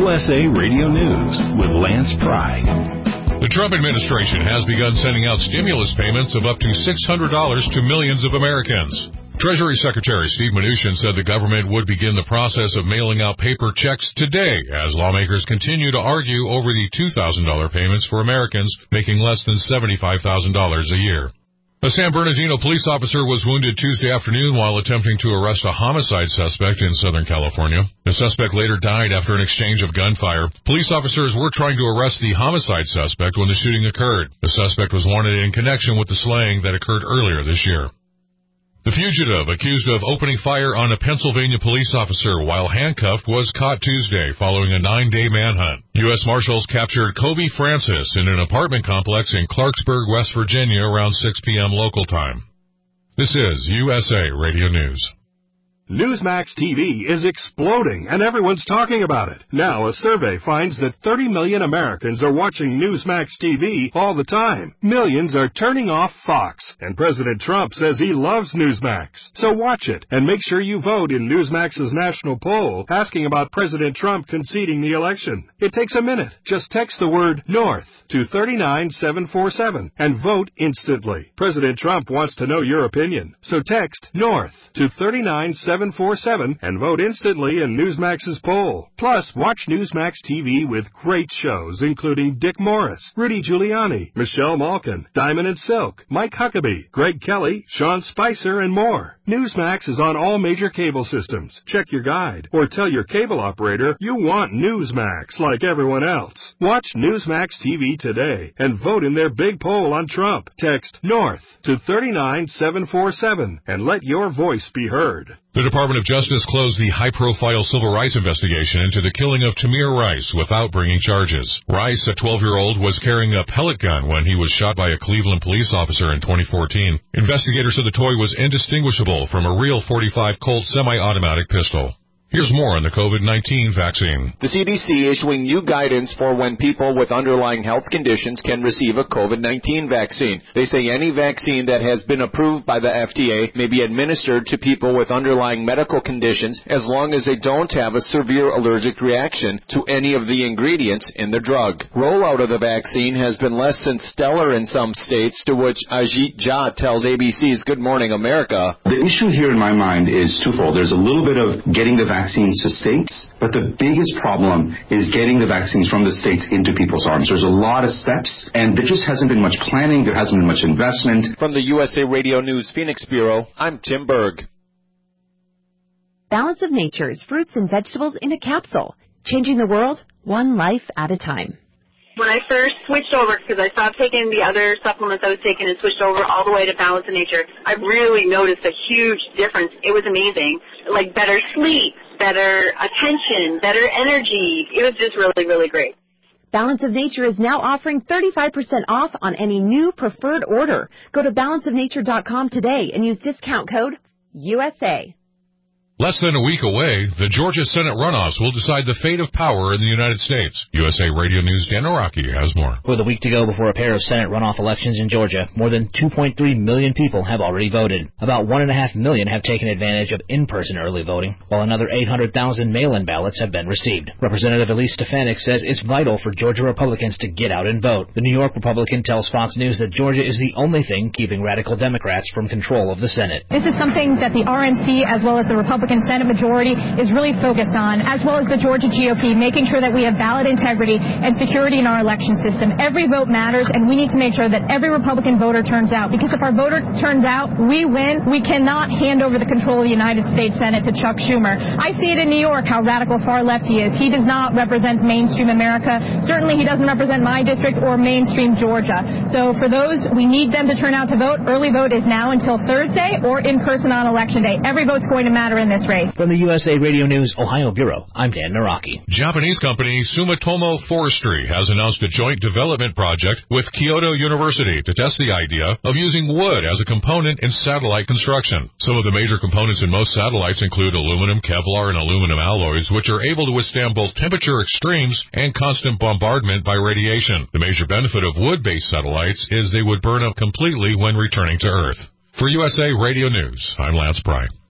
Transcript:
USA Radio News with Lance Pry. The Trump administration has begun sending out stimulus payments of up to $600 to millions of Americans. Treasury Secretary Steve Mnuchin said the government would begin the process of mailing out paper checks today as lawmakers continue to argue over the $2,000 payments for Americans making less than $75,000 a year. A San Bernardino police officer was wounded Tuesday afternoon while attempting to arrest a homicide suspect in Southern California. The suspect later died after an exchange of gunfire. Police officers were trying to arrest the homicide suspect when the shooting occurred. The suspect was wanted in connection with the slaying that occurred earlier this year. The fugitive accused of opening fire on a Pennsylvania police officer while handcuffed was caught Tuesday following a 9-day manhunt. U.S. Marshals captured Kobe Francis in an apartment complex in Clarksburg, West Virginia around 6 p.m. local time. This is USA Radio News. Newsmax TV is exploding, and everyone's talking about it. Now, a survey finds that 30 million Americans are watching Newsmax TV all the time. Millions are turning off Fox, and President Trump says he loves Newsmax. So watch it, and make sure you vote in Newsmax's national poll asking about President Trump conceding the election. It takes a minute. Just text the word NORTH to 39747 and vote instantly. President Trump wants to know your opinion, so text NORTH to 39747 and vote instantly in Newsmax's poll. Plus, watch Newsmax TV with great shows including Dick Morris, Rudy Giuliani, Michelle Malkin, Diamond and Silk, Mike Huckabee, Greg Kelly, Sean Spicer, and more. Newsmax is on all major cable systems. Check your guide or tell your cable operator you want Newsmax like everyone else. Watch Newsmax TV today and vote in their big poll on Trump. Text NORTH to 39747 and let your voice be heard. The Department of Justice closed the high-profile civil rights investigation into the killing of Tamir Rice without bringing charges. Rice, a 12-year-old, was carrying a pellet gun when he was shot by a Cleveland police officer in 2014. Investigators said the toy was indistinguishable from a real .45 Colt semi-automatic pistol. Here's more on the COVID-19 vaccine. The CDC issuing new guidance for when people with underlying health conditions can receive a COVID-19 vaccine. They say any vaccine that has been approved by the FDA may be administered to people with underlying medical conditions as long as they don't have a severe allergic reaction to any of the ingredients in the drug. Rollout of the vaccine has been less than stellar in some states, to which Ajit Jha tells ABC's Good Morning America. The issue here in my mind is twofold. There's a little bit of getting the vaccines to states, but the biggest problem is getting the vaccines from the states into people's arms. There's a lot of steps, and there just hasn't been much planning. There hasn't been much investment. From the USA Radio News Phoenix Bureau, I'm Tim Berg. Balance of Nature's fruits and vegetables in a capsule, changing the world one life at a time. When I first switched over, because I stopped taking the other supplements I was taking and switched over all the way to Balance of Nature, I really noticed a huge difference. It was amazing. Like better sleep, better attention, better energy. It was just really, really great. Balance of Nature is now offering 35% off on any new preferred order. Go to balanceofnature.com today and use discount code USA. Less than a week away, the Georgia Senate runoffs will decide the fate of power in the United States. USA Radio News' Dan Araki has more. With a week to go before a pair of Senate runoff elections in Georgia, more than 2.3 million people have already voted. About 1.5 million have taken advantage of in-person early voting, while another 800,000 mail-in ballots have been received. Representative Elise Stefanik says it's vital for Georgia Republicans to get out and vote. The New York Republican tells Fox News that Georgia is the only thing keeping radical Democrats from control of the Senate. This is something that the RNC, as well as the Republican Senate majority, is really focused on, as well as the Georgia GOP, making sure that we have ballot integrity and security in our election system. Every vote matters, and we need to make sure that every Republican voter turns out, because if our voter turns out, we win. We cannot hand over the control of the United States Senate to Chuck Schumer. I see it in New York, how radical far left he is. He does not represent mainstream America. Certainly he doesn't represent my district or mainstream Georgia. So for those, we need them to turn out to vote. Early vote is now until Thursday or in person on Election Day. Every vote's going to matter in this race. From the USA Radio News Ohio Bureau, I'm Dan Naraki. Japanese company Sumitomo Forestry has announced a joint development project with Kyoto University to test the idea of using wood as a component in satellite construction. Some of the major components in most satellites include aluminum, Kevlar, and aluminum alloys, which are able to withstand both temperature extremes and constant bombardment by radiation. The major benefit of wood-based satellites is they would burn up completely when returning to Earth. For USA Radio News, I'm Lance Pry.